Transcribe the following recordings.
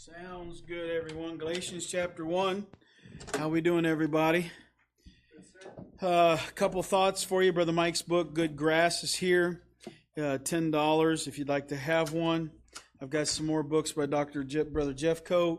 Sounds good, everyone. Galatians chapter 1. How we doing, everybody? A couple thoughts for you. Brother Mike's book, Good Grass, is here. $10 if you'd like to have one. I've got some more books by Brother Jeff Coate.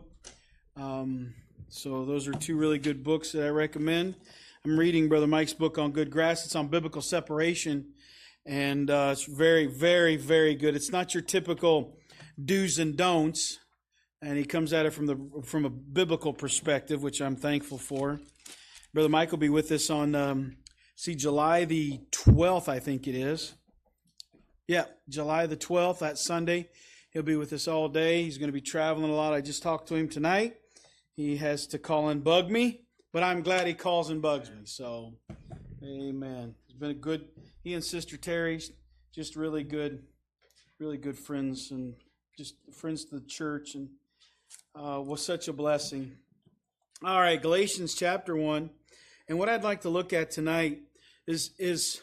So those are two really good books that I recommend. I'm reading Brother Mike's book on Good Grass. It's on biblical separation. And it's very, very, very good. It's not your typical do's and don'ts. And he comes at it from a biblical perspective, which I'm thankful for. Brother Mike will be with us on, July the 12th, I think it is. Yeah, July the 12th, that Sunday. He'll be with us all day. He's going to be traveling a lot. I just talked to him tonight. He has to call and bug me, but I'm glad he calls and bugs me. So, amen. It's been a good, he and Sister Terry, just really good friends, and just friends to the church, and was such a blessing. All right, Galatians chapter 1. And what I'd like to look at tonight is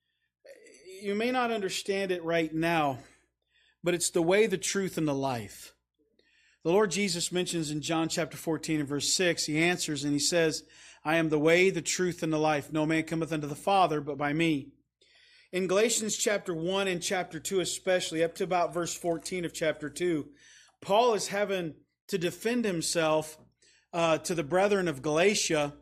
you may not understand it right now, but it's the way, the truth, and the life. The Lord Jesus mentions in John chapter 14 and verse 6, he answers and he says, I am the way, the truth, and the life. No man cometh unto the Father but by me. In Galatians chapter 1 and chapter 2 especially, up to about verse 14 of chapter 2, Paul is having to defend himself to the brethren of Galatia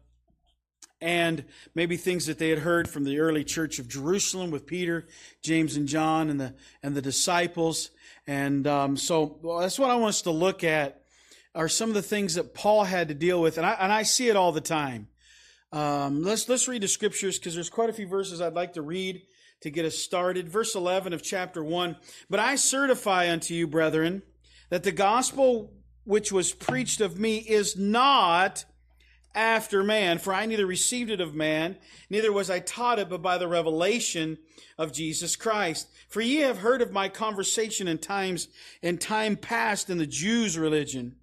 and maybe things that they had heard from the early church of Jerusalem with Peter, James, and John and the disciples. And so that's what I want us to look at, are some of the things that Paul had to deal with. And I see it all the time. Let's read the scriptures, because there's quite a few verses I'd like to read to get us started. Verse 11 of chapter 1. But I certify unto you, brethren, that the gospel which was preached of me is not after man, for I neither received it of man, neither was I taught it, but by the revelation of Jesus Christ. For ye have heard of my conversation in time past in the Jews' religion,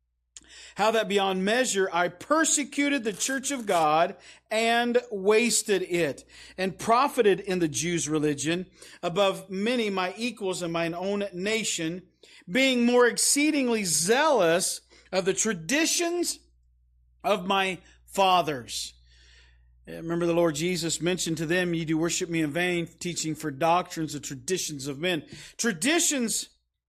how that beyond measure I persecuted the church of God and wasted it, and profited in the Jews' religion above many my equals in mine own nation, being more exceedingly zealous of the traditions of my fathers. Remember, the Lord Jesus mentioned to them, ye do worship me in vain, teaching for doctrines the traditions of men. Traditions,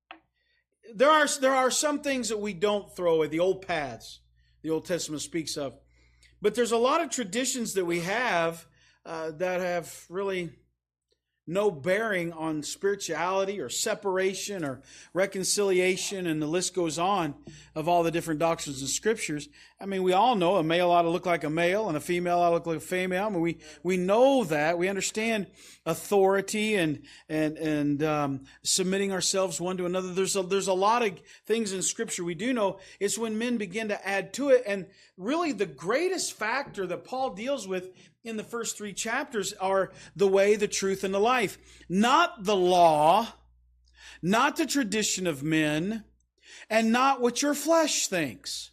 there are some things that we don't throw away, the old paths the Old Testament speaks of. But there's a lot of traditions that we have that have really no bearing on spirituality or separation or reconciliation, and the list goes on of all the different doctrines and scriptures. I mean, we all know a male ought to look like a male and a female ought to look like a female. I mean, we know that. We understand authority and submitting ourselves one to another. There's a lot of things in scripture we do know. It's when men begin to add to it. And really the greatest factor that Paul deals with in the first 3 chapters are the way, the truth, and the life. Not the law, not the tradition of men, and not what your flesh thinks.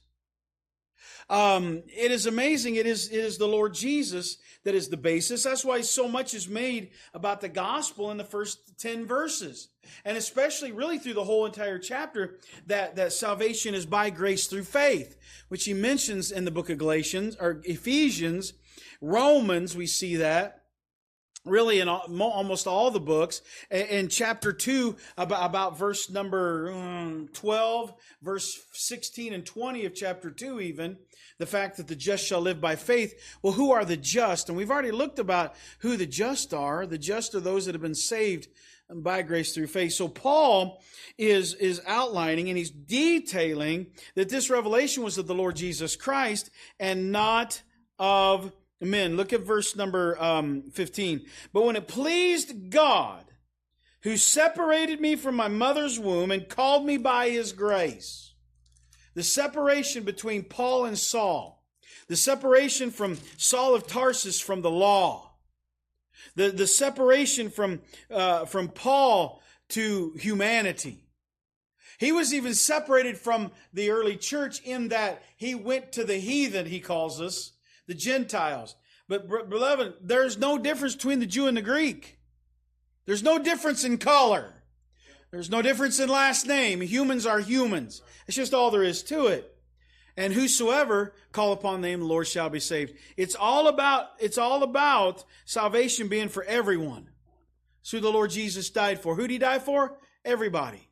It is amazing. It is the Lord Jesus that is the basis. That's why so much is made about the gospel in the first 10 verses. And especially really through the whole entire chapter, that salvation is by grace through faith, which he mentions in the book of Galatians or Ephesians. Romans, we see that really in almost all the books. In chapter 2, about verse number 12, verse 16 and 20 of chapter 2 even, the fact that the just shall live by faith. Well, who are the just? And we've already looked about who the just are. The just are those that have been saved by grace through faith. So Paul is outlining and he's detailing that this revelation was of the Lord Jesus Christ and not of men. Look at verse number 15. But when it pleased God, who separated me from my mother's womb and called me by his grace. The separation between Paul and Saul. The separation from Saul of Tarsus from the law. The separation from Paul to humanity. He was even separated from the early church in that he went to the heathen, he calls us, the Gentiles. But beloved, there's no difference between the Jew and the Greek. There's no difference in color. There's no difference in last name. Humans are humans. It's just all there is to it. And whosoever call upon the name of the Lord shall be saved. It's all about salvation being for everyone. It's who the Lord Jesus died for. Who did He die for? Everybody.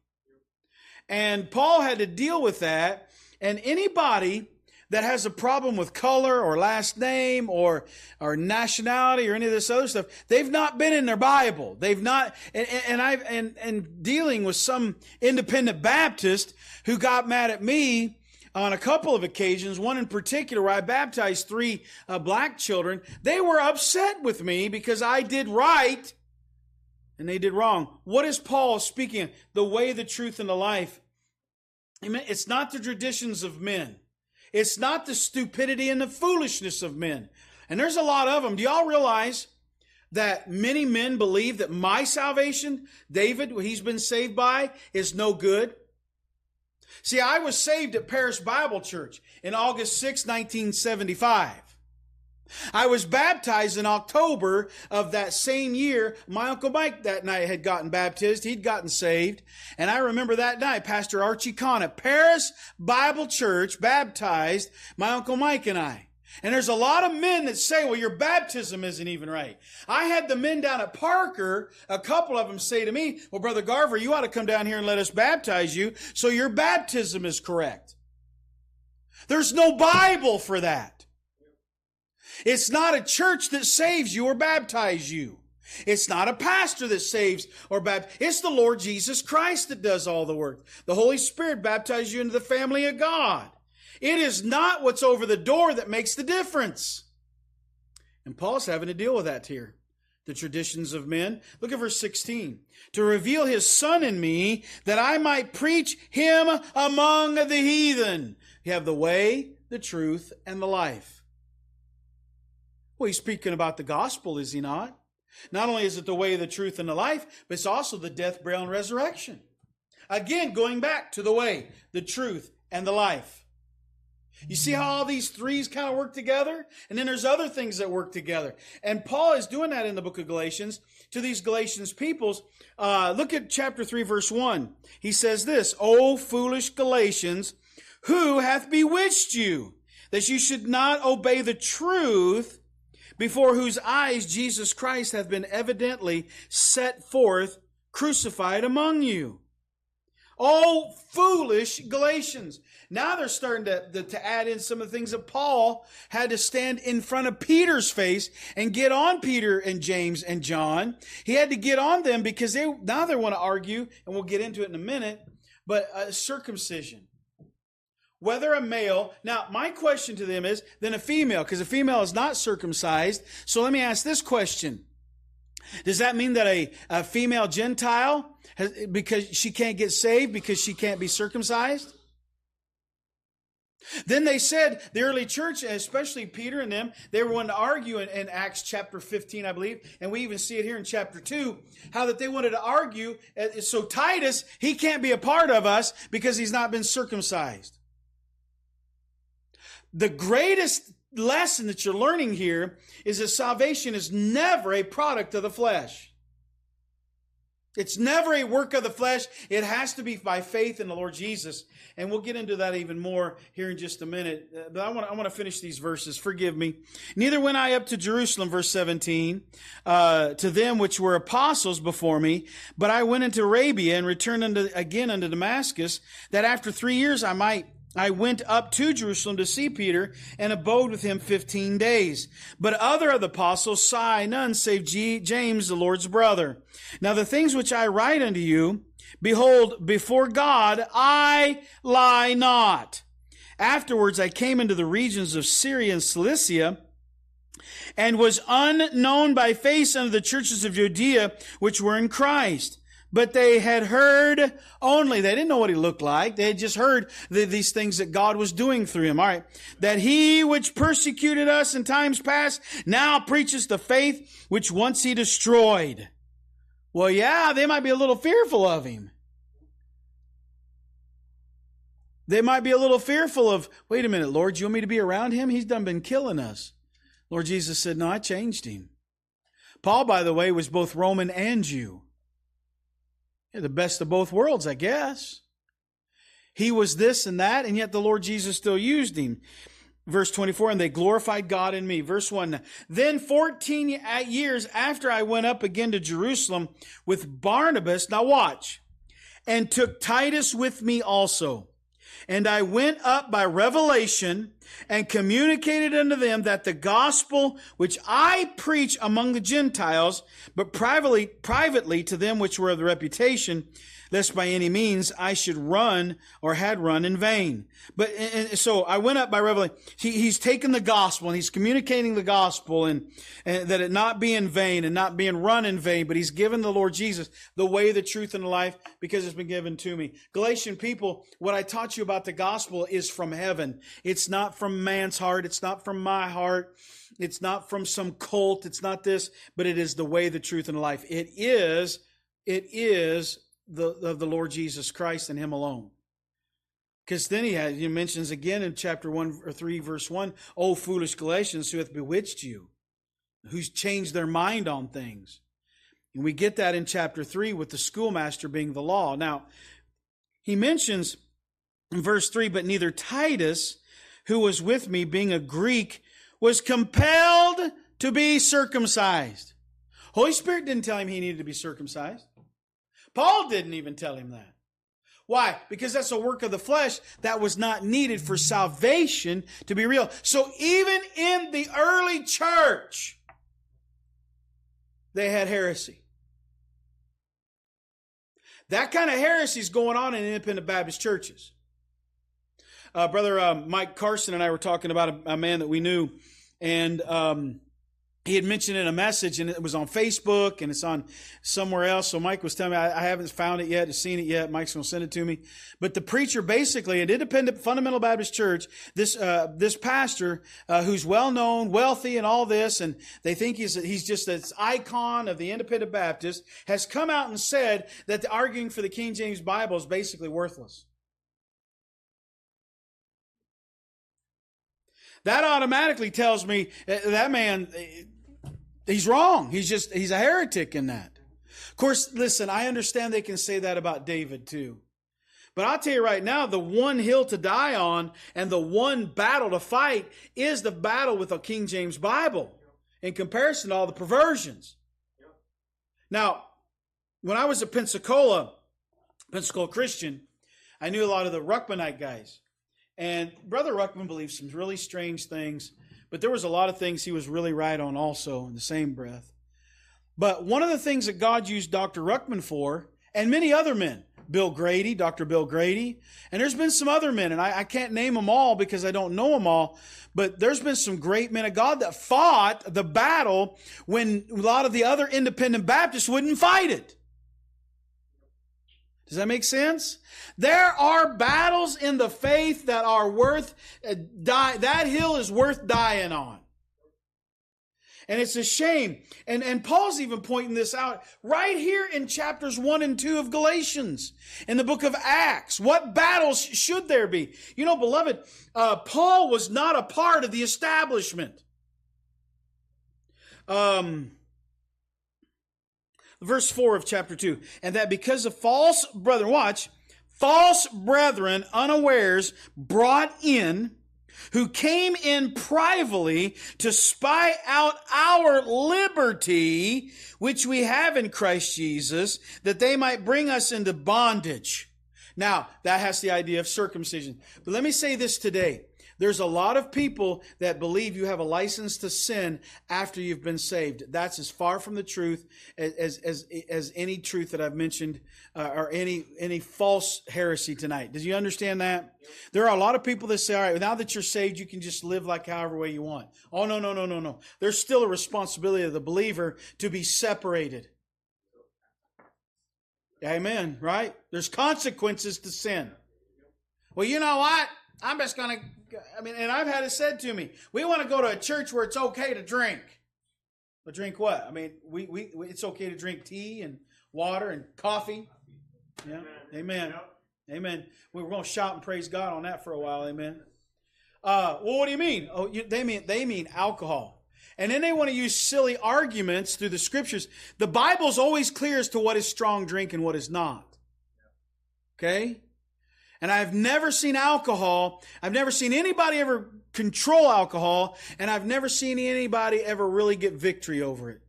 And Paul had to deal with that. And anybody that has a problem with color or last name or nationality or any of this other stuff, they've not been in their Bible. They've not, and dealing with some independent Baptist who got mad at me on a couple of occasions, one in particular where I baptized 3 black children. They were upset with me because I did right and they did wrong. What is Paul speaking of? The way, the truth, and the life. It's not the traditions of men. It's not the stupidity and the foolishness of men. And there's a lot of them. Do y'all realize that many men believe that my salvation, David, what he's been saved by, is no good? See, I was saved at Parish Bible Church in August 6, 1975. I was baptized in October of that same year. My Uncle Mike that night had gotten baptized. He'd gotten saved. And I remember that night, Pastor Archie Kahn at Parish Bible Church baptized my Uncle Mike and I. And there's a lot of men that say, well, your baptism isn't even right. I had the men down at Parker, a couple of them say to me, well, Brother Garver, you ought to come down here and let us baptize you so your baptism is correct. There's no Bible for that. It's not a church that saves you or baptizes you. It's not a pastor that saves or baptizes. It's the Lord Jesus Christ that does all the work. The Holy Spirit baptizes you into the family of God. It is not what's over the door that makes the difference. And Paul's having to deal with that here. The traditions of men. Look at verse 16. To reveal His Son in me, that I might preach Him among the heathen. You have the way, the truth, and the life. Well, he's speaking about the gospel, is he not? Not only is it the way, the truth, and the life, but it's also the death, burial, and resurrection. Again, going back to the way, the truth, and the life. You see how all these threes kind of work together? And then there's other things that work together. And Paul is doing that in the book of Galatians to these Galatians peoples. Look at chapter 3, verse 1. He says this, O foolish Galatians, who hath bewitched you, that you should not obey the truth, before whose eyes Jesus Christ hath been evidently set forth, crucified among you? Oh, foolish Galatians. Now they're starting to add in some of the things that Paul had to stand in front of Peter's face and get on Peter and James and John. He had to get on them because now they want to argue, and we'll get into it in a minute, but circumcision. Whether a male, now my question to them is, then a female, because a female is not circumcised. So let me ask this question. Does that mean that a female Gentile, because she can't get saved because she can't be circumcised? Then they said, the early church, especially Peter and them, they were wanting to argue in Acts chapter 15, I believe, and we even see it here in chapter 2, how that they wanted to argue, so Titus, he can't be a part of us because he's not been circumcised. The greatest lesson that you're learning here is that salvation is never a product of the flesh. It's never a work of the flesh. It has to be by faith in the Lord Jesus. And we'll get into that even more here in just a minute. But I want to finish these verses. Forgive me. Neither went I up to Jerusalem, verse 17, to them which were apostles before me, but I went into Arabia and returned again unto Damascus, that after 3 years I went up to Jerusalem to see Peter and abode with him 15 days. But other of the apostles saw I none save James, the Lord's brother. Now the things which I write unto you, behold, before God I lie not. Afterwards I came into the regions of Syria and Cilicia, and was unknown by face unto the churches of Judea which were in Christ. But they had heard only. They didn't know what he looked like. They had just heard these things that God was doing through him. All right. That he which persecuted us in times past now preaches the faith which once he destroyed. Well, yeah, they might be a little fearful of him. They might be a little fearful of, wait a minute, Lord, you want me to be around him? He's done been killing us. Lord Jesus said, no, I changed him. Paul, by the way, was both Roman and Jew. Yeah, the best of both worlds, I guess. He was this and that, and yet the Lord Jesus still used him. Verse 24, and they glorified God in me. Verse 1, then 14 years after I went up again to Jerusalem with Barnabas, now watch, and took Titus with me also. And I went up by revelation and communicated unto them that the gospel which I preach among the Gentiles, but privately to them which were of the reputation, lest by any means I should run or had run in vain. But and so I went up by revelation. He's taken the gospel and he's communicating the gospel and that it not be in vain and not being run in vain, but he's given the Lord Jesus the way, the truth, and the life because it's been given to me. Galatian people, what I taught you about the gospel is from heaven. It's not from man's heart. It's not from my heart. It's not from some cult. It's not this, but it is the way, the truth, and the life. It is of the Lord Jesus Christ and him alone. Because then he mentions again in chapter 1 or 3 verse 1, O foolish Galatians, who hath bewitched you, who's changed their mind on things. And we get that in chapter 3 with the schoolmaster being the law. Now, he mentions in verse 3, but neither Titus, who was with me, being a Greek, was compelled to be circumcised. Holy Spirit didn't tell him he needed to be circumcised. Paul didn't even tell him that. Why? Because that's a work of the flesh that was not needed for salvation to be real. So even in the early church, they had heresy. That kind of heresy is going on in independent Baptist churches. Brother Mike Carson and I were talking about a man that we knew, and he had mentioned in a message, and it was on Facebook, and it's on somewhere else. So Mike was telling me, I haven't found it yet, seen it yet. Mike's going to send it to me. But the preacher, basically, an independent fundamental Baptist church, this pastor who's well known, wealthy, and all this, and they think he's just this icon of the independent Baptist, has come out and said that the arguing for the King James Bible is basically worthless. That automatically tells me that man, he's wrong. He's a heretic in that. Of course, listen, I understand they can say that about David too. But I'll tell you right now, the one hill to die on and the one battle to fight is the battle with the King James Bible in comparison to all the perversions. Now, when I was at Pensacola Christian, I knew a lot of the Ruckmanite guys. And Brother Ruckman believes some really strange things, but there was a lot of things he was really right on also in the same breath. But one of the things that God used Dr. Ruckman for, and many other men, Bill Grady, Dr. Bill Grady, and there's been some other men, and I can't name them all because I don't know them all, but there's been some great men of God that fought the battle when a lot of the other independent Baptists wouldn't fight it. Does that make sense? There are battles in the faith that are worth that hill is worth dying on. And it's a shame. And Paul's even pointing this out right here in chapters 1 and 2 of Galatians, in the book of Acts. What battles should there be? You know, beloved, Paul was not a part of the establishment. Verse 4 of chapter 2. And that because of false brethren unawares brought in, who came in privately to spy out our liberty, which we have in Christ Jesus, that they might bring us into bondage. Now, that has the idea of circumcision. But let me say this today. There's a lot of people that believe you have a license to sin after you've been saved. That's as far from the truth as any truth that I've mentioned or any false heresy tonight. Did you understand that? There are a lot of people that say, all right, now that you're saved, you can just live like however way you want. Oh, no. There's still a responsibility of the believer to be separated. Amen, right? There's consequences to sin. Well, you know what? I'm just going to, and I've had it said to me, we want to go to a church where it's okay to drink. But drink what? I mean, it's okay to drink tea and water and coffee. Yeah. Amen. Amen. We're going to shout and praise God on that for a while. Amen. Well, what do you mean? Oh, they mean alcohol. And then they want to use silly arguments through the Scriptures. The Bible's always clear as to what is strong drink and what is not. Okay? And I've never seen alcohol. I've never seen anybody ever control alcohol. And I've never seen anybody ever really get victory over it.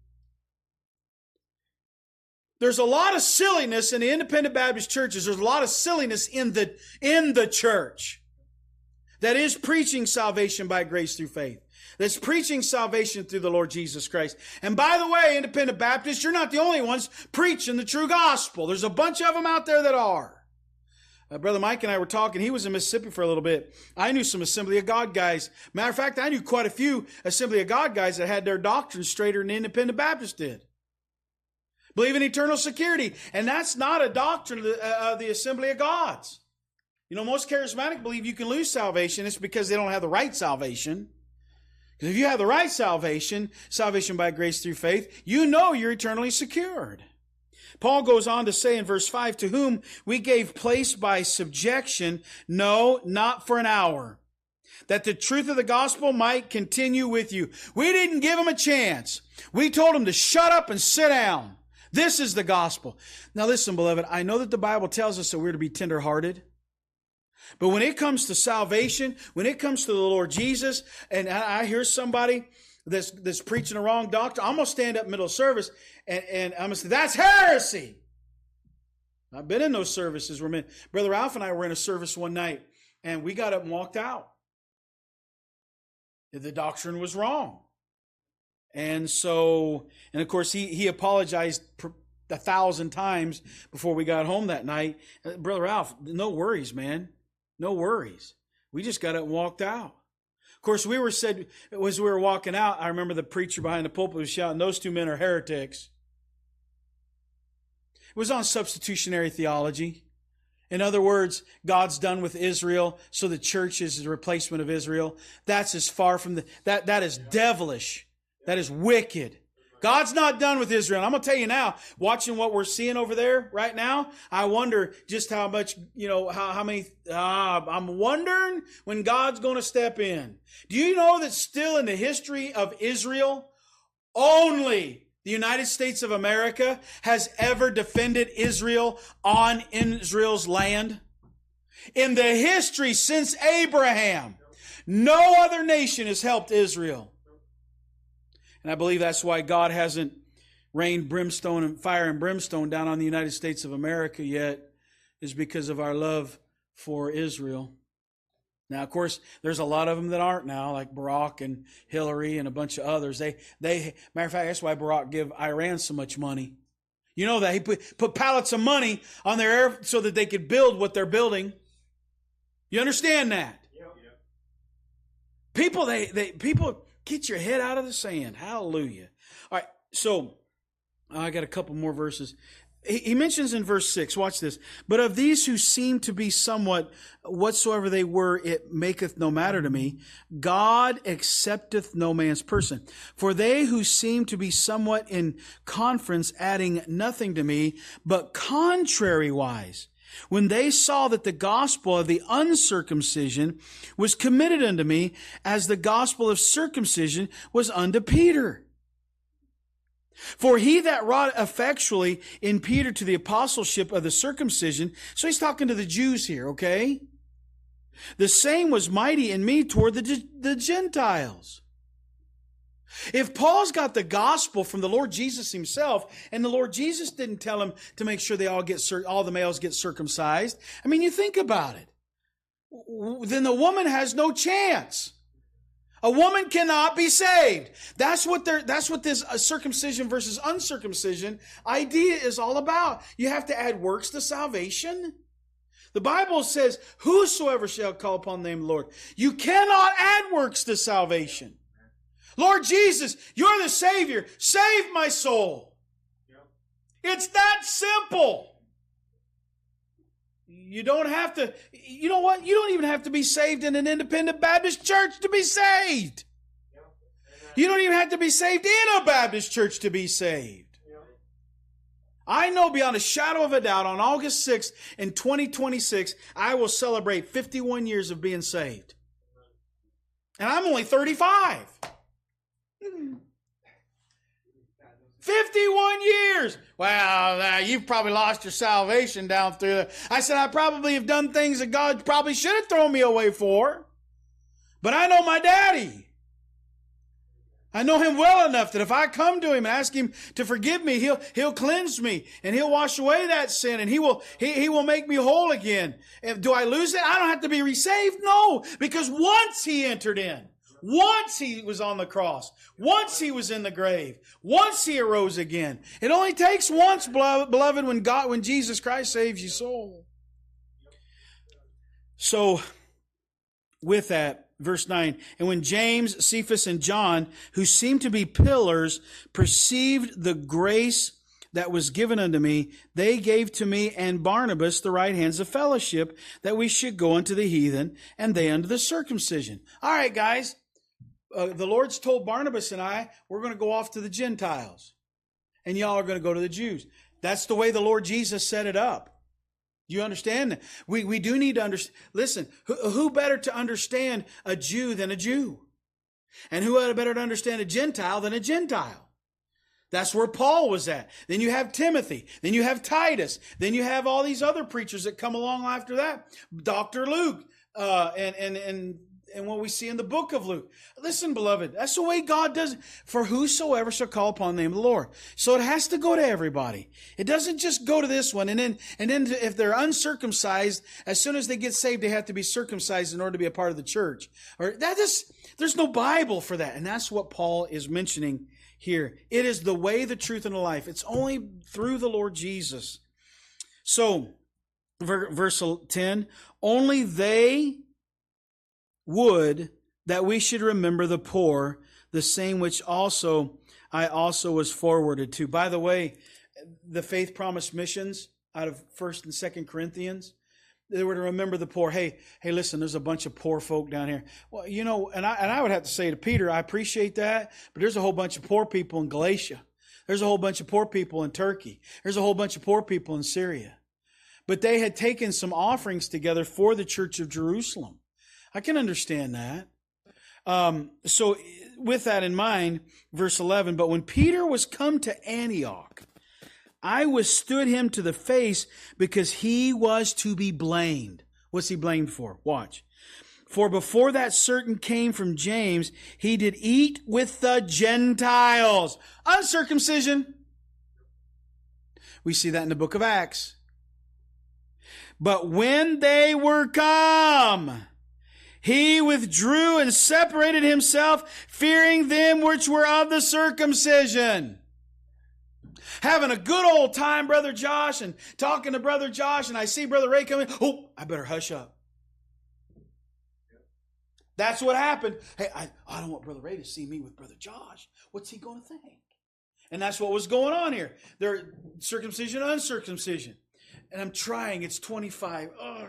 There's a lot of silliness in the independent Baptist churches. There's a lot of silliness in the church that is preaching salvation by grace through faith. That's preaching salvation through the Lord Jesus Christ. And by the way, independent Baptists, you're not the only ones preaching the true gospel. There's a bunch of them out there that are. Brother Mike and I were talking. He was in Mississippi for a little bit. I knew some Assembly of God guys. Matter of fact, I knew quite a few Assembly of God guys that had their doctrine straighter than the independent Baptists did. Believe in eternal security. And that's not a doctrine of the Assembly of Gods. You know, most charismatic believe you can lose salvation. It's because they don't have the right salvation. Because if you have the right salvation, salvation by grace through faith, you know you're eternally secured. Paul goes on to say in verse 5, to whom we gave place by subjection, no, not for an hour, that the truth of the gospel might continue with you. We didn't give them a chance. We told them to shut up and sit down. This is the gospel. Now listen, beloved, I know that the Bible tells us that we're to be tenderhearted. But when it comes to salvation, when it comes to the Lord Jesus, and I hear somebody that's preaching the wrong doctrine, I'm going to stand up in the middle of service and I'm going to say, that's heresy. I've been in those services where Brother Ralph and I were in a service one night and we got up and walked out. The doctrine was wrong. And so, and of course he apologized 1,000 times before we got home that night. Brother Ralph, no worries, man. No worries. We just got up and walked out. Of course, as we were walking out, I remember the preacher behind the pulpit was shouting, those two men are heretics. It was on substitutionary theology. In other words, God's done with Israel, so the church is the replacement of Israel. That's as far from that is devilish. That is wicked. God's not done with Israel. I'm going to tell you now, watching what we're seeing over there right now, I wonder just how much, how many, I'm wondering when God's going to step in. Do you know that still in the history of Israel, only the United States of America has ever defended Israel on Israel's land? In the history since Abraham, no other nation has helped Israel. And I believe that's why God hasn't rained brimstone and fire and brimstone down on the United States of America yet, is because of our love for Israel. Now, of course, there's a lot of them that aren't now, like Barack and Hillary and a bunch of others. Matter of fact, that's why Barack give Iran so much money. You know that he put pallets of money on their air so that they could build what they're building. You understand that? Yep. People. Get your head out of the sand. Hallelujah. All right, so I got a couple more verses. He mentions in verse 6, watch this. But of these who seem to be somewhat whatsoever they were, it maketh no matter to me. God accepteth no man's person. For they who seem to be somewhat in conference, adding nothing to me, but contrariwise, when they saw that the gospel of the uncircumcision was committed unto me, as the gospel of circumcision was unto Peter. For he that wrought effectually in Peter to the apostleship of the circumcision, so he's talking to the Jews here, okay? The same was mighty in me toward the Gentiles. If Paul's got the gospel from the Lord Jesus himself, and the Lord Jesus didn't tell him to make sure all the males get circumcised, I mean, you think about it. Then the woman has no chance. A woman cannot be saved. That's what this circumcision versus uncircumcision idea is all about. You have to add works to salvation. The Bible says, whosoever shall call upon the name of the Lord. You cannot add works to salvation. Lord Jesus, you're the Savior. Save my soul. It's that simple. You don't have to, you know what? You don't even have to be saved in an independent Baptist church to be saved. You don't even have to be saved in a Baptist church to be saved. I know beyond a shadow of a doubt on August 6th in 2026, I will celebrate 51 years of being saved. And I'm only 35. 51 years. Well, you've probably lost your salvation down through there. I said, I probably have done things that God probably should have thrown me away for. But I know my daddy. I know him well enough that if I come to him and ask him to forgive me, he'll cleanse me and he'll wash away that sin and he will make me whole again. Do I lose it? I don't have to be resaved. No, because once he entered in, once he was on the cross, once he was in the grave, once he arose again. It only takes once, beloved, when Jesus Christ saves your soul. So, with that, verse 9, and when James, Cephas, and John, who seemed to be pillars, perceived the grace that was given unto me, they gave to me and Barnabas the right hands of fellowship, that we should go unto the heathen, and they unto the circumcision. All right, guys, the Lord's told Barnabas and I, we're going to go off to the Gentiles, and y'all are going to go to the Jews. That's the way the Lord Jesus set it up. You understand that? We do need to understand. Listen, who better to understand a Jew than a Jew? And who better to understand a Gentile than a Gentile? That's where Paul was at. Then you have Timothy. Then you have Titus. Then you have all these other preachers that come along after that. Dr. Luke, and what we see in the book of Luke. Listen, beloved, that's the way God does it. For whosoever shall call upon the name of the Lord. So it has to go to everybody. It doesn't just go to this one. And then if they're uncircumcised, as soon as they get saved, they have to be circumcised in order to be a part of the church. There's no Bible for that. And that's what Paul is mentioning here. It is the way, the truth, and the life. It's only through the Lord Jesus. So, verse 10, only they would that we should remember the poor, the same which I also was forwarded to. By the way, the Faith Promise missions out of 1st and 2nd Corinthians, they were to remember the poor. Hey, listen, there's a bunch of poor folk down here. Well, and I would have to say to Peter, I appreciate that, but there's a whole bunch of poor people in Galatia. There's a whole bunch of poor people in Turkey. There's a whole bunch of poor people in Syria. But they had taken some offerings together for the church of Jerusalem. I can understand that. So with that in mind, verse 11, but when Peter was come to Antioch, I withstood him to the face because he was to be blamed. What's he blamed for? Watch. For before that certain came from James, he did eat with the Gentiles. Uncircumcision. We see that in the book of Acts. But when they were come, he withdrew and separated himself, fearing them which were of the circumcision. Having a good old time, Brother Josh, and talking to Brother Josh, and I see Brother Ray coming. Oh, I better hush up. That's what happened. Hey, I don't want Brother Ray to see me with Brother Josh. What's he going to think? And that's what was going on here. They're circumcision, uncircumcision. And I'm trying. It's 25.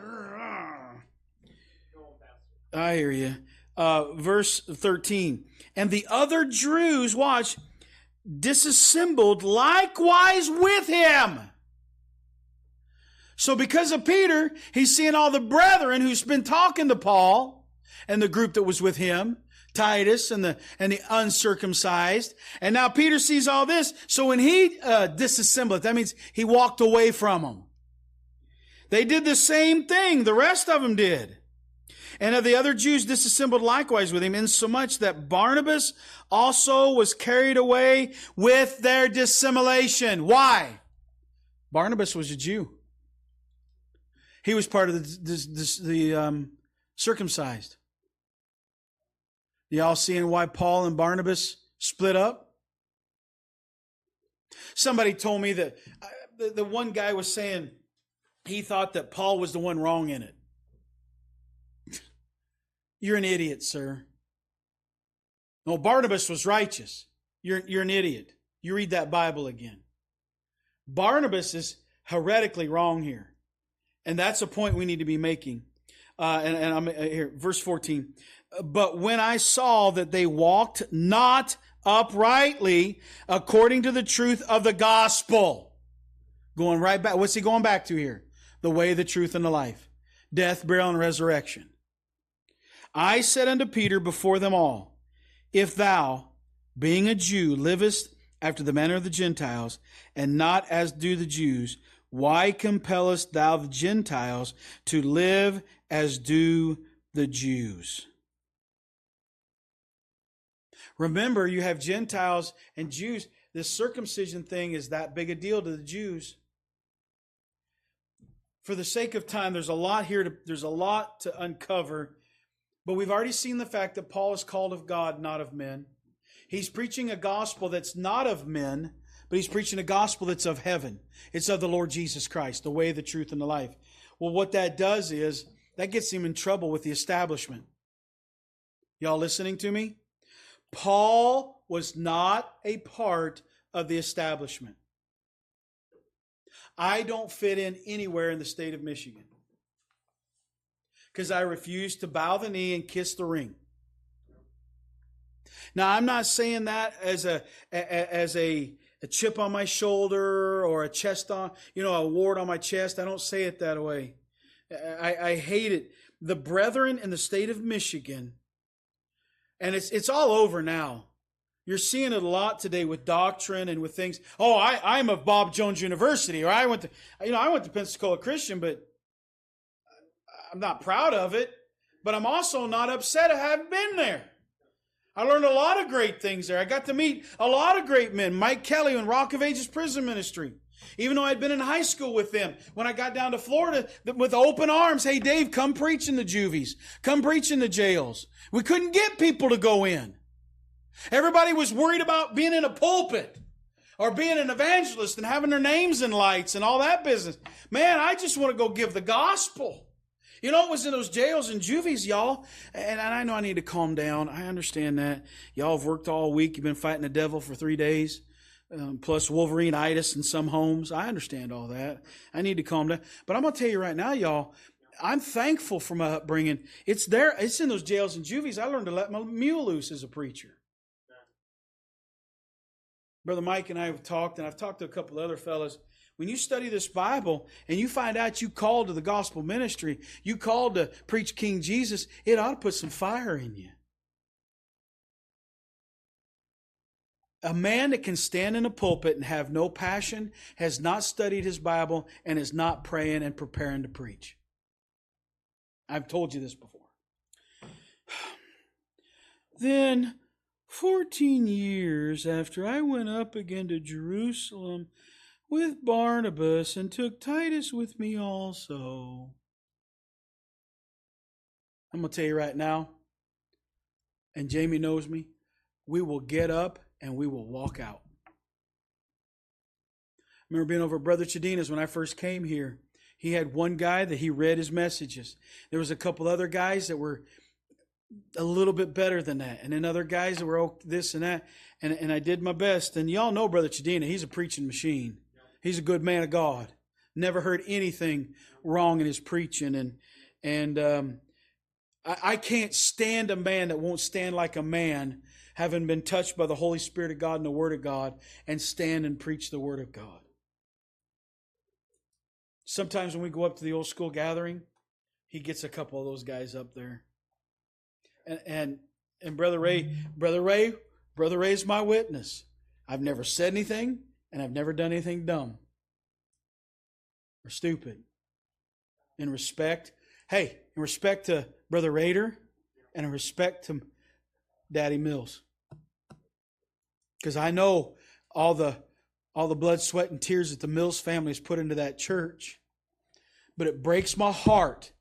I hear you. Verse 13. And the other Jews, watch, disassembled likewise with him. So because of Peter, he's seeing all the brethren who's been talking to Paul and the group that was with him, Titus and the uncircumcised. And now Peter sees all this. So when he disassembled, that means he walked away from them. They did the same thing. The rest of them did. And of the other Jews disassembled likewise with him, insomuch that Barnabas also was carried away with their dissimulation. Why? Barnabas was a Jew. He was part of the circumcised. Y'all seeing why Paul and Barnabas split up? Somebody told me that the one guy was saying he thought that Paul was the one wrong in it. You're an idiot, sir. No, Barnabas was righteous. You're an idiot. You read that Bible again. Barnabas is heretically wrong here. And that's a point we need to be making. And I'm here, verse 14. But when I saw that they walked not uprightly according to the truth of the gospel. Going right back. What's he going back to here? The way, the truth, and the life. Death, burial, and resurrection. I said unto Peter before them all, if thou, being a Jew, livest after the manner of the Gentiles, and not as do the Jews. Why compellest thou the Gentiles to live as do the Jews? Remember, you have Gentiles and Jews. This circumcision thing is that big a deal to the Jews. For the sake of time, there's a lot here. There's a lot to uncover. But we've already seen the fact that Paul is called of God, not of men. He's preaching a gospel that's not of men, but he's preaching a gospel that's of heaven. It's of the Lord Jesus Christ, the way, the truth, and the life. Well, what that does is, that gets him in trouble with the establishment. Y'all listening to me? Paul was not a part of the establishment. I don't fit in anywhere in the state of Michigan because I refuse to bow the knee and kiss the ring. Now, I'm not saying that as a chip on my shoulder or a chest on, a wart on my chest. I don't say it that way. I hate it. The brethren in the state of Michigan, and it's all over now. You're seeing it a lot today with doctrine and with things. Oh, I'm of Bob Jones University, or I went to Pensacola Christian, but I'm not proud of it. But I'm also not upset I haven't been there. I learned a lot of great things there. I got to meet a lot of great men. Mike Kelly in Rock of Ages Prison Ministry. Even though I'd been in high school with them, when I got down to Florida with open arms, hey, Dave, come preach in the juvies. Come preach in the jails. We couldn't get people to go in. Everybody was worried about being in a pulpit or being an evangelist and having their names in lights and all that business. Man, I just want to go give the gospel. It was in those jails and juvies, y'all. And I know I need to calm down. I understand that. Y'all have worked all week. You've been fighting the devil for 3 days. Plus Wolverine-itis in some homes. I understand all that. I need to calm down. But I'm going to tell you right now, y'all, I'm thankful for my upbringing. It's there. It's in those jails and juvies. I learned to let my mule loose as a preacher. Brother Mike and I have talked, and I've talked to a couple of other fellows. When you study this Bible and you find out you called to the gospel ministry, you called to preach King Jesus, it ought to put some fire in you. A man that can stand in a pulpit and have no passion has not studied his Bible and is not praying and preparing to preach. I've told you this before. Then, 14 years after I went up again to Jerusalem with Barnabas and took Titus with me also. I'm going to tell you right now, and Jamie knows me, we will get up and we will walk out. I remember being over at Brother Chadina's when I first came here. He had one guy that he read his messages. There was a couple other guys that were a little bit better than that. And then other guys that were this and that. And I did my best. And y'all know Brother Chadina, he's a preaching machine. He's a good man of God. Never heard anything wrong in his preaching. And I can't stand a man that won't stand like a man, having been touched by the Holy Spirit of God and the Word of God, and stand and preach the Word of God. Sometimes when we go up to the old school gathering, he gets a couple of those guys up there. And Brother Ray's my witness. I've never said anything, and I've never done anything dumb or stupid. In respect to Brother Rader, and in respect to Daddy Mills. Because I know all the blood, sweat, and tears that the Mills family has put into that church. But it breaks my heart.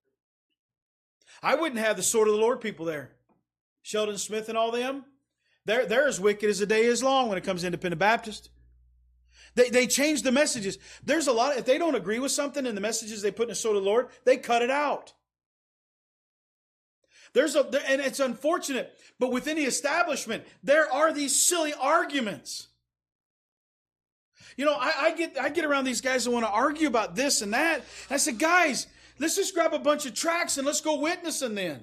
I wouldn't have the Sword of the Lord people there. Sheldon Smith and all them. They're as wicked as the day is long when it comes to Independent Baptist. They change the messages. There's a lot. If they don't agree with something in the messages they put in the Sword of the Lord, they cut it out. And it's unfortunate, but within the establishment, there are these silly arguments. I get around these guys that want to argue about this and that. And I said, guys, let's just grab a bunch of tracts and let's go witnessing then.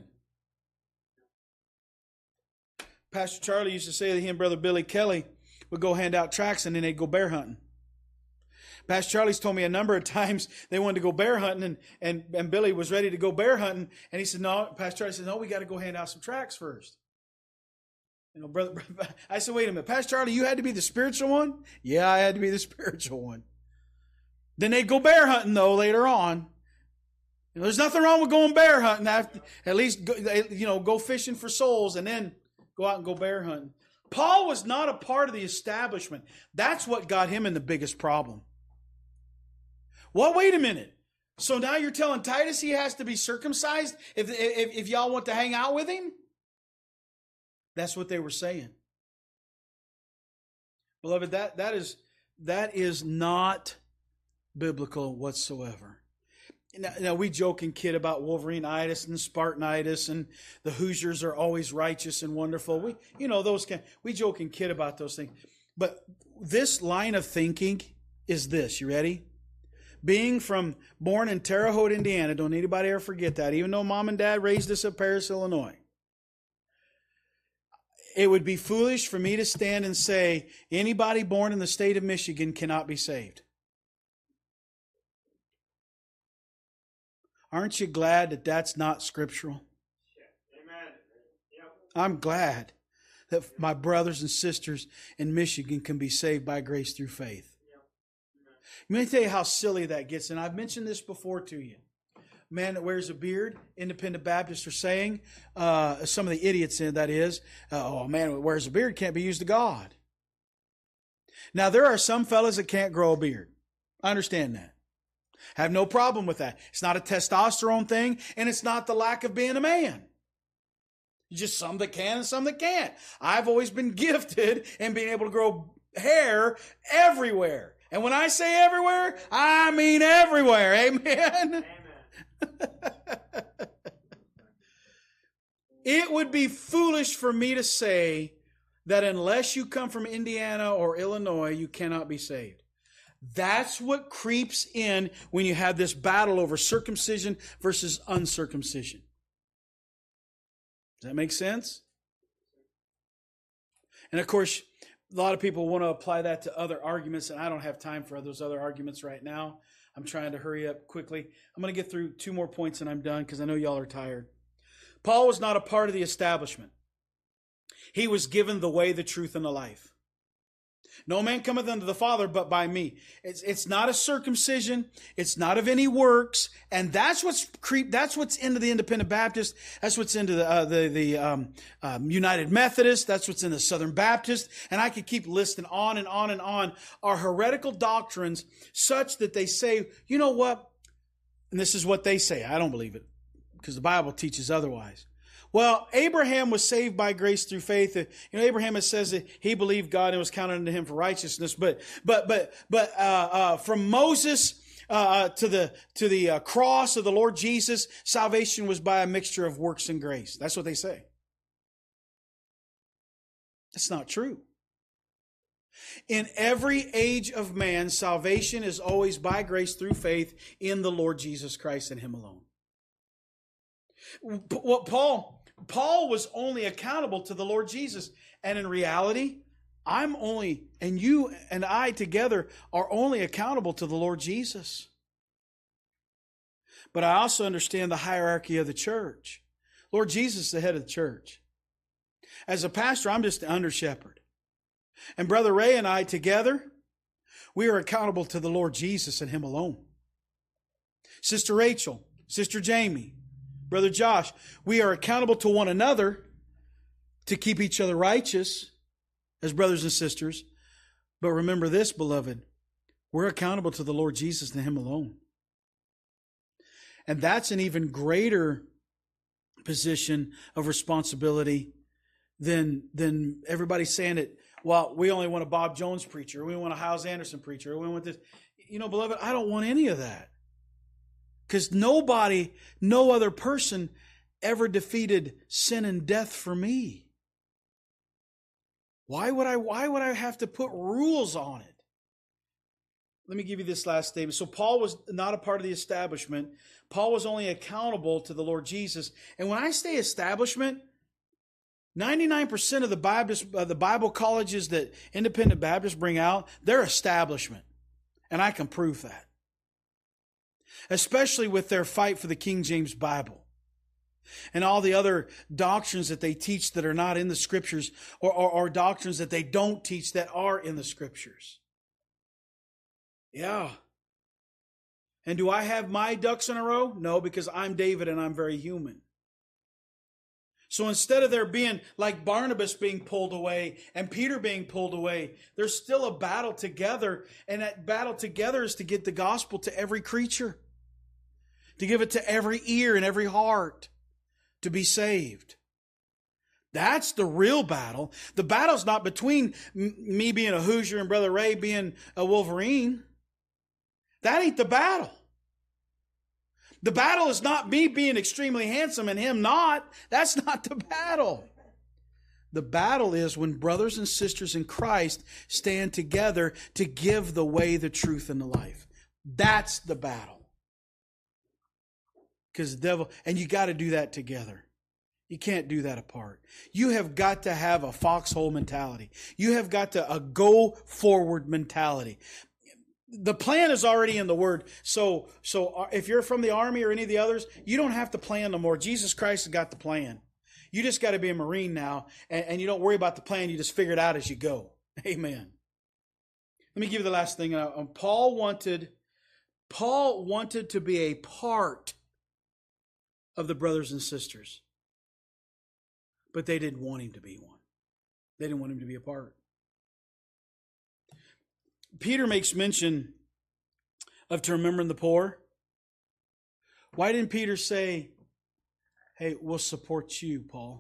Pastor Charlie used to say that he and Brother Billy Kelly would go hand out tracts and then they'd go bear hunting. Pastor Charlie's told me a number of times they wanted to go bear hunting and Billy was ready to go bear hunting. And he said, no, Pastor Charlie said, no, we got to go hand out some tracts first. Brother, I said, wait a minute, Pastor Charlie, you had to be the spiritual one? Yeah, I had to be the spiritual one. Then they'd go bear hunting, though, later on. There's nothing wrong with going bear hunting. At least, go fishing for souls and then go out and go bear hunting. Paul was not a part of the establishment. That's what got him in the biggest problem. Well, wait a minute. So now you're telling Titus he has to be circumcised if y'all want to hang out with him? That's what they were saying. Beloved, that is not biblical whatsoever. Now we joke and kid about Wolverine-itis and Spartanitis, and the Hoosiers are always righteous and wonderful. We joke and kid about those things. But this line of thinking is this. You ready? Being born in Terre Haute, Indiana, don't anybody ever forget that, even though Mom and Dad raised us at Paris, Illinois. It would be foolish for me to stand and say anybody born in the state of Michigan cannot be saved. Aren't you glad that that's not scriptural? Amen. Yep. I'm glad that my brothers and sisters in Michigan can be saved by grace through faith. Let me tell you how silly that gets, and I've mentioned this before to you. Man that wears a beard, independent Baptists are saying, some of the idiots in that is, oh, man that wears a beard can't be used to God. Now, there are some fellas that can't grow a beard. I understand that. Have no problem with that. It's not a testosterone thing, and it's not the lack of being a man. Just some that can and some that can't. I've always been gifted in being able to grow hair everywhere. And when I say everywhere, I mean everywhere. Amen? Amen. It would be foolish for me to say that unless you come from Indiana or Illinois, you cannot be saved. That's what creeps in when you have this battle over circumcision versus uncircumcision. Does that make sense? And of course, a lot of people want to apply that to other arguments, and I don't have time for those other arguments right now. I'm trying to hurry up quickly. I'm going to get through 2 more points and I'm done because I know y'all are tired. Paul was not a part of the establishment. He was given the way, the truth, and the life. No man cometh unto the Father but by me. It's not a circumcision. It's not of any works. And that's what's into the Independent Baptist. That's what's into the United Methodist. That's what's in the Southern Baptist. And I could keep listing on and on and on. Are heretical doctrines such that they say, you know what? And this is what they say. I don't believe it because the Bible teaches otherwise. Well, Abraham was saved by grace through faith. Abraham says that he believed God and it was counted unto him for righteousness. But from Moses to the cross of the Lord Jesus, salvation was by a mixture of works and grace. That's what they say. That's not true. In every age of man, salvation is always by grace through faith in the Lord Jesus Christ and Him alone. What Paul was only accountable to the Lord Jesus. And in reality, and you and I together are only accountable to the Lord Jesus. But I also understand the hierarchy of the church. Lord Jesus is the head of the church. As a pastor, I'm just the under shepherd. And Brother Ray and I together, we are accountable to the Lord Jesus and Him alone. Sister Rachel, Sister Jamie, Brother Josh, we are accountable to one another to keep each other righteous as brothers and sisters. But remember this, beloved, we're accountable to the Lord Jesus and Him alone. And that's an even greater position of responsibility than everybody saying that, well, we only want a Bob Jones preacher, or we want a Hyles Anderson preacher, or we want this. Beloved, I don't want any of that. Because no other person ever defeated sin and death for me. Why would I have to put rules on it? Let me give you this last statement. So Paul was not a part of the establishment. Paul was only accountable to the Lord Jesus. And when I say establishment, 99% of the Bible colleges that Independent Baptists bring out, they're establishment. And I can prove that. Especially with their fight for the King James Bible. and all the other doctrines that they teach that are not in the Scriptures, or doctrines that they don't teach that are in the Scriptures. Yeah. And do I have my ducks in a row? No, because I'm David and I'm very human. So instead of there being like Barnabas being pulled away and Peter being pulled away, there's still a battle together. And that battle together is to get the gospel to every creature, to give it to every ear and every heart, to be saved. That's the real battle. The battle's not between me being a Hoosier and Brother Ray being a Wolverine. That ain't the battle. The battle is not me being extremely handsome and him not. That's not the battle. The battle is when brothers and sisters in Christ stand together to give the way, the truth, and the life. That's the battle. Because the devil, and you got to do that together. You can't do that apart. You have got to have a foxhole mentality. You have got to a go forward mentality. The plan is already in the Word. So if you're from the Army or any of the others, you don't have to plan no more. Jesus Christ has got the plan. You just got to be a Marine now, and you don't worry about the plan. You just figure it out as you go. Amen. Let me give you the last thing. Paul wanted to be a part of the brothers and sisters, but they didn't want him to be one. They didn't want him to be a part. Peter makes mention of to remembering the poor. Why didn't Peter say, hey, we'll support you, Paul?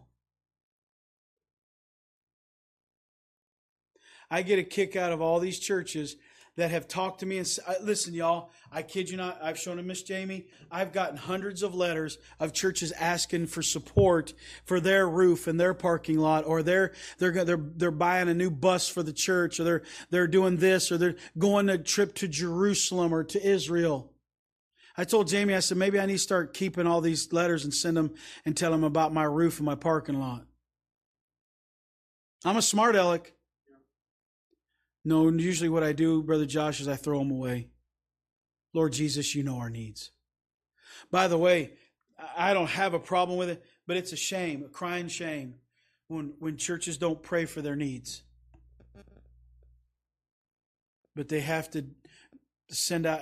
I get a kick out of all these churches that have talked to me and listen, y'all, I kid you not, I've shown to Miss Jamie, I've gotten hundreds of letters of churches asking for support for their roof and their parking lot, or they're buying a new bus for the church, or they're doing this, or they're going a trip to Jerusalem or to Israel. I told Jamie, I said, maybe I need to start keeping all these letters and send them and tell them about my roof and my parking lot. I'm a smart aleck. No, usually what I do, Brother Josh, is I throw them away. Lord Jesus, you know our needs. By the way, I don't have a problem with it, but it's a shame, a crying shame, when churches don't pray for their needs. But they have to send out...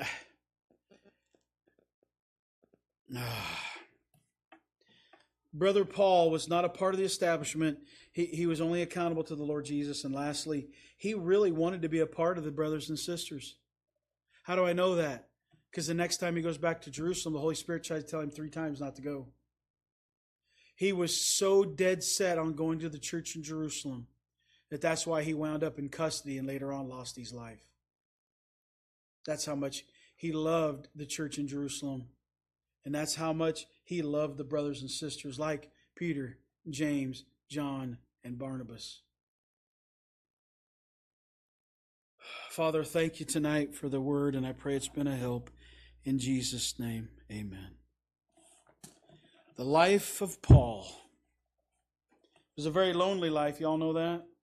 Brother Paul was not a part of the establishment. He was only accountable to the Lord Jesus. And lastly, he really wanted to be a part of the brothers and sisters. How do I know that? Because the next time he goes back to Jerusalem, the Holy Spirit tried to tell him 3 times not to go. He was so dead set on going to the church in Jerusalem that's why he wound up in custody and later on lost his life. That's how much he loved the church in Jerusalem. And that's how much he loved the brothers and sisters like Peter, James, John, and Barnabas. Father, thank you tonight for the word, and I pray it's been a help. In Jesus' name, amen. The life of Paul. It was a very lonely life. Y'all know that?